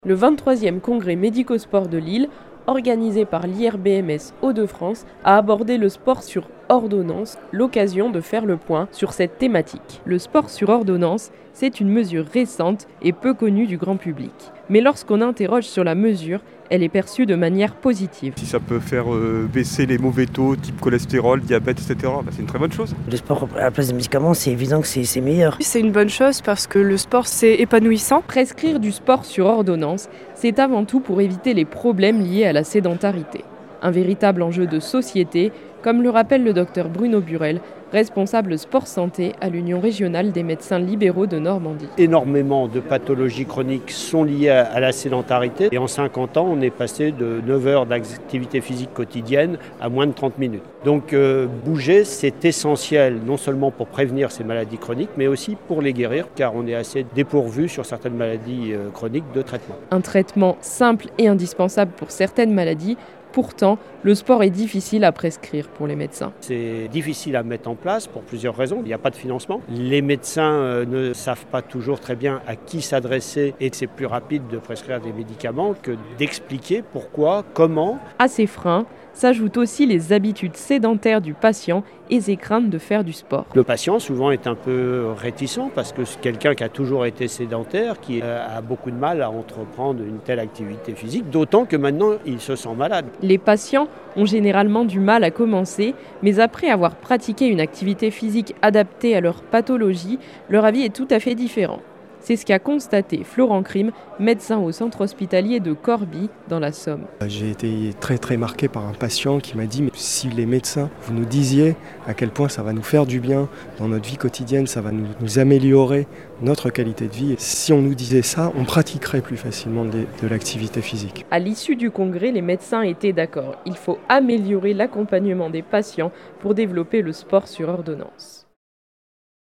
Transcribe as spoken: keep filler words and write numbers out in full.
Le vingt-troisième congrès médico-sport de Lille, organisé par l'I R B M S Hauts-de-France, a abordé le sport sur ordonnance, l'occasion de faire le point sur cette thématique. Le sport sur ordonnance, c'est une mesure récente et peu connue du grand public. Mais lorsqu'on interroge sur la mesure, elle est perçue de manière positive. Si ça peut faire euh, baisser les mauvais taux, type cholestérol, diabète, et cetera, bah c'est une très bonne chose. Le sport à la place des médicaments, c'est évident que c'est, c'est meilleur. C'est une bonne chose parce que le sport, c'est épanouissant. Prescrire du sport sur ordonnance, c'est avant tout pour éviter les problèmes liés à la sédentarité. Un véritable enjeu de société, comme le rappelle le docteur Bruno Burel, responsable sport santé à l'Union régionale des médecins libéraux de Normandie. Énormément de pathologies chroniques sont liées à la sédentarité et en cinquante ans, on est passé de neuf heures d'activité physique quotidienne à moins de trente minutes. Donc euh, bouger, c'est essentiel non seulement pour prévenir ces maladies chroniques, mais aussi pour les guérir, car on est assez dépourvu sur certaines maladies euh, chroniques de traitement. Un traitement simple et indispensable pour certaines maladies. Pourtant, le sport est difficile à prescrire pour les médecins. C'est difficile à mettre en place pour plusieurs raisons. Il n'y a pas de financement. Les médecins euh, ne savent pas toujours très bien à qui s'adresser et c'est plus rapide de prescrire des médicaments que d'expliquer pourquoi, comment. À ces freins s'ajoutent aussi les habitudes sédentaires du patient et ses craintes de faire du sport. Le patient souvent est un peu réticent parce que c'est quelqu'un qui a toujours été sédentaire, qui a beaucoup de mal à entreprendre une telle activité physique, d'autant que maintenant il se sent malade. Les patients ont généralement du mal à commencer, mais après avoir pratiqué une activité physique adaptée à leur pathologie, leur avis est tout à fait différent. C'est ce qu'a constaté Florent Crime, médecin au centre hospitalier de Corbie, dans la Somme. J'ai été très très marqué par un patient qui m'a dit « mais si les médecins, vous nous disiez à quel point ça va nous faire du bien dans notre vie quotidienne, ça va nous, nous améliorer notre qualité de vie. Si on nous disait ça, on pratiquerait plus facilement de, de l'activité physique. » À l'issue du congrès, les médecins étaient d'accord. Il faut améliorer l'accompagnement des patients pour développer le sport sur ordonnance.